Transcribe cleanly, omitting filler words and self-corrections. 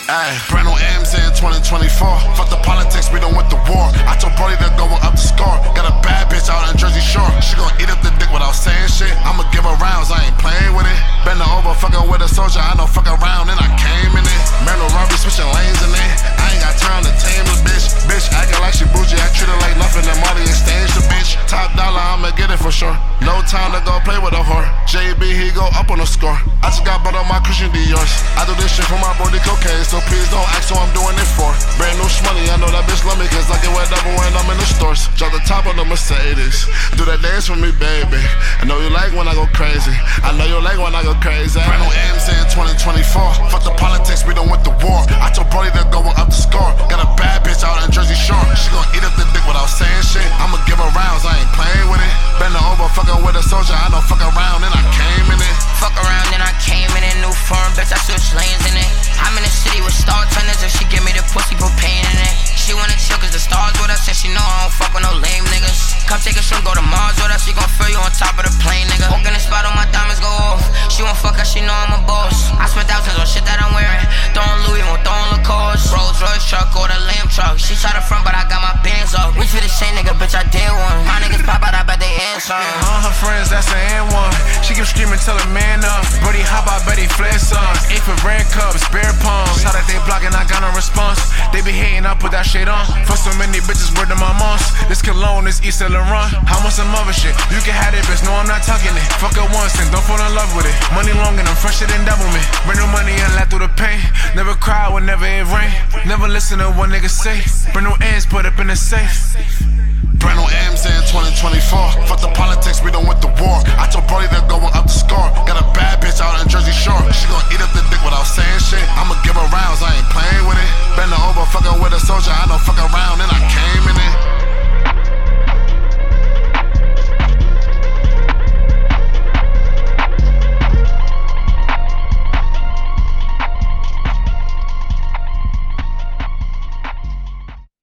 Ay, brand new M's in 2024. Fuck the politics, we done with the war. I told Brody they're going up the score. Got a bad bitch out in Jersey Shore. She gon' eat up the dick without saying shit. I'ma give her rounds, I ain't playing with it. Bend her over, fucking with a soldier. I know fuck around and I came in it. Murder robbery, switching lanes in it. I ain't got time to tame the bitch. Bitch acting like she bougie, I treat her like nothing. And Molly exchange the bitch. Top dollar, I'ma get it for sure. No time to go play with a whore. JB, he go up on the score. I just got butt on my Christian Dior's. I do this shit for my brody cocaine, so please don't ask who I'm doing it for. Brand new shmoney, I know that bitch love me, cause I get whatever when I'm in the stores. Drop the top on the Mercedes. Do that dance for me, baby. I know you like when I go crazy. I know you like when I go crazy. Brand new M's in 2024. Fuck the politics, we done with the war. I told Brody they're going up the score. Got a bad bitch out in Jersey Shore. She gon' eat up the dick without saying shit. I'ma give her rounds, I ain't playing with it. Bend her over, fucking with a soldier. I know fuck around and I came in it. Fuck around and I came in a new firm, bitch, I switch lanes in it. I'm in the city with star tenders, if she give me the pussy, put pain in it. She wanna chill cause the stars with us, and she know I don't fuck with no lame niggas. Come take a swim, go to Mars with us, she gon' fill you on top of the plane, nigga. Walk in the spot on my diamonds go off. She won't fuck cause she know I'm a boss. I spent thousands on shit that I'm wearing. Throwing Louis, won't throwing Lacoste. Rolls Royce truck or the lamb truck. She try to front, but I got my bands up. Reach for the chain, nigga, bitch, I did one. My niggas pop out, I bet they answer. All her friends, that's the N1. She keep screaming, tell her man up. Brody hop, I bet he flex up. Aim for brand cups, bare palms. How that they blocking, I got no response. They be hating, I put that shit on. Fuck so many bitches, word to my moms. This cologne, this East Saint Laurent. How much some other shit? You can have it, bitch, no, I'm not talking it. Fuck her once and don't fall in love with it. Money long and I'm fresher than double me. Bring no money and laugh through the pain. Never cry whenever it rain. Never listen to what niggas say. Bring no ends, put up in the safe. Brand new M's in 2024. Fuck the politics, we done with the war. I told Brody they're going up the score. Got a bad bitch out in Jersey Shore. She gon' eat up the dick without saying shit. I'ma give her rounds, I ain't playing with it. Bend her over, fucking with a soldier. I know fuck around and I came in it.